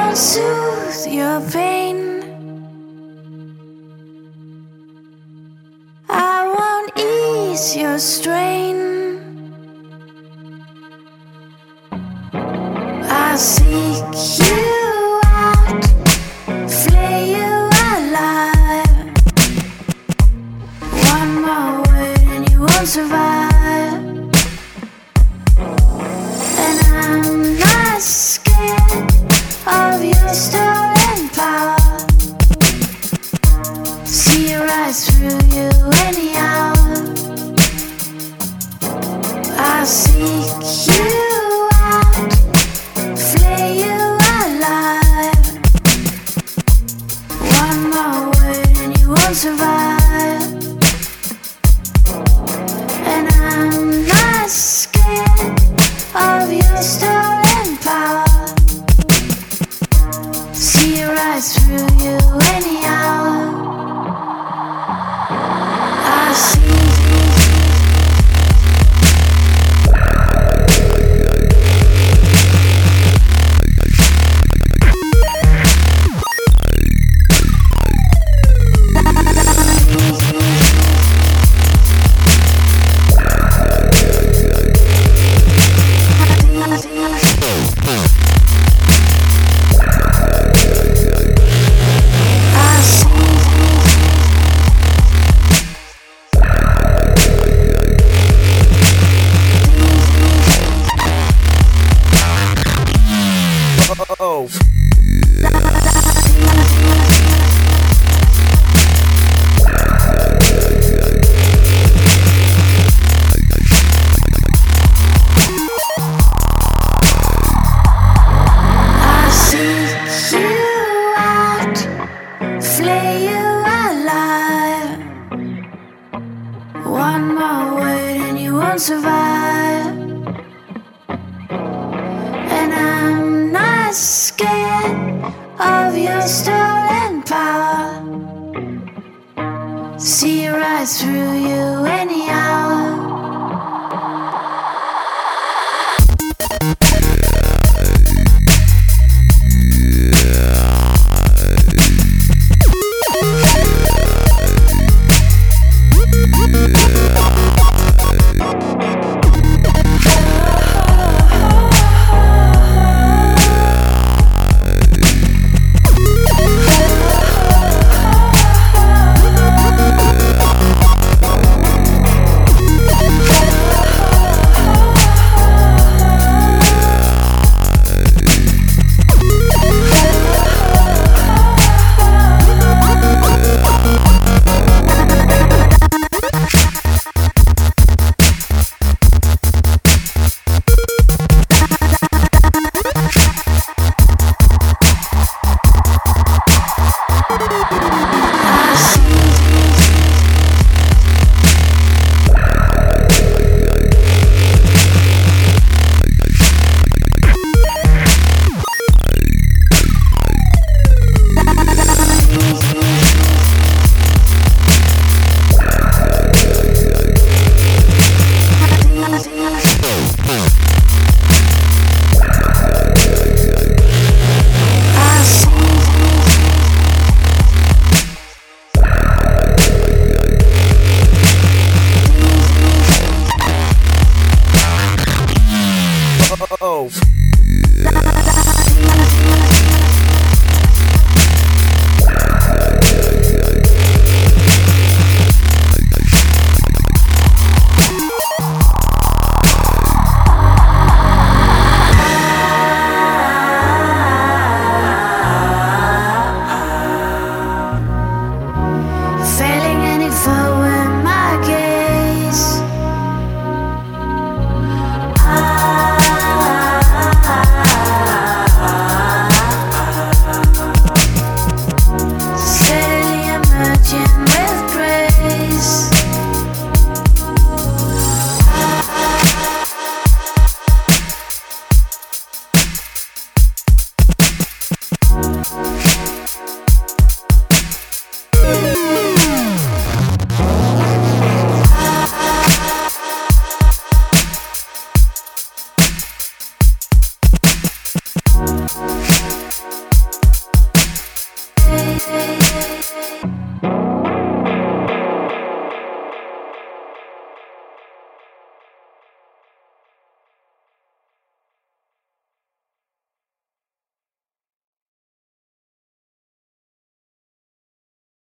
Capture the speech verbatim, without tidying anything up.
soothe your pain. I won't ease your strain. I seek you out, flay you alive. One more word and you won't survive. And I'm not scared of your stolen power. See it rise through you anyhow. I seek you out, flay you alive. One more word and you won't survive. And I'm not scared of your stolen power. See it rise through you anyhow. I see. Oh. I seek you out, flay you alive. One more word and you won't survive. And I'm not scared of your stolen power. See it rise through you anyhow.